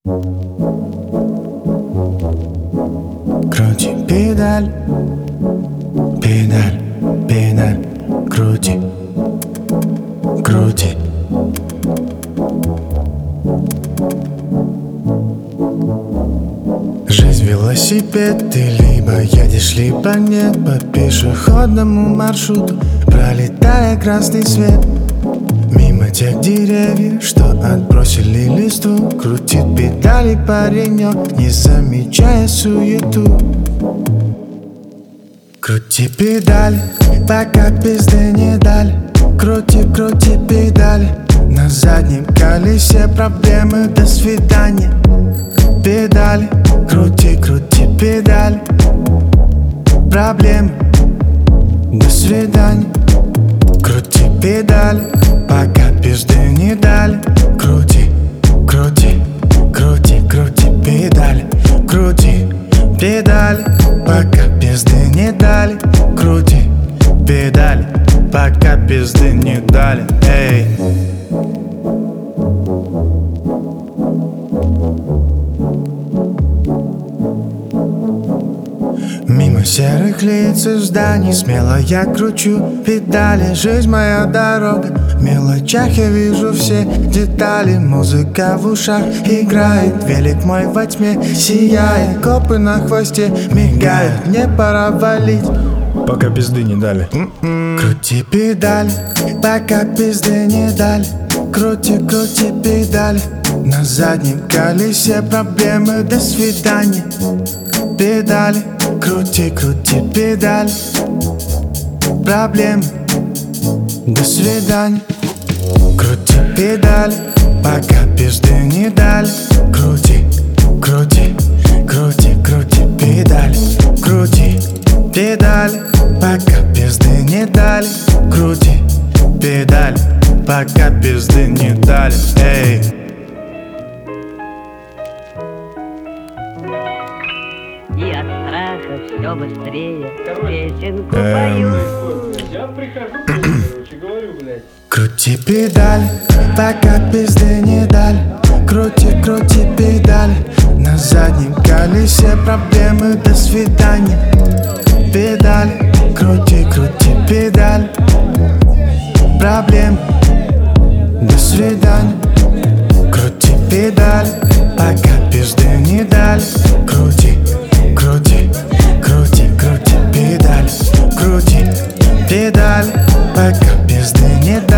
Крути педаль, педаль, педаль. Крути, крути. Жизнь велосипед, ты либо едешь, либо нет. По пешеходному маршруту, пролетая красный свет. Мимо тех деревьев, что отбросили листву, крутит педали паренек, не замечая суету. Крути педаль, пока пизды не дали. Крути, крути педаль. На заднем колесе проблемы, до свидания. Педаль, крути, крути педаль. Проблемы, до свидания. Крути педаль, пока пизды не дали. Крути, крути, крути, крути педаль. Крути педаль, пока пизды не дали. Крути педаль, пока пизды не дали. Эй. Мимо серых лиц и зданий смело я кручу педали. Жизнь моя дорога, в мелочах я вижу все детали. Музыка в ушах играет, велик мой во тьме сияет. Копы на хвосте мигают, мне пора валить, пока пизды не дали. Крути педаль, пока пизды не дали. Крути, крути педаль. На заднем колесе проблемы, до свидания. Педали, крути, крути педаль. Проблемы, до свидания. Крути педаль, пока пизды не дали. Крути, крути, крути, крути педаль. Крути педаль, пока пизды не дали. Крути педаль, пока пизды не дали. Эй. И от страха все быстрее песенку пою. Я прихожу, короче, говорю, блядь. Крути педаль, пока пизды не дали. Крути, крути педаль. На заднем колесе проблемы, до свидания. Педаль, крути, крути педаль. Проблемы,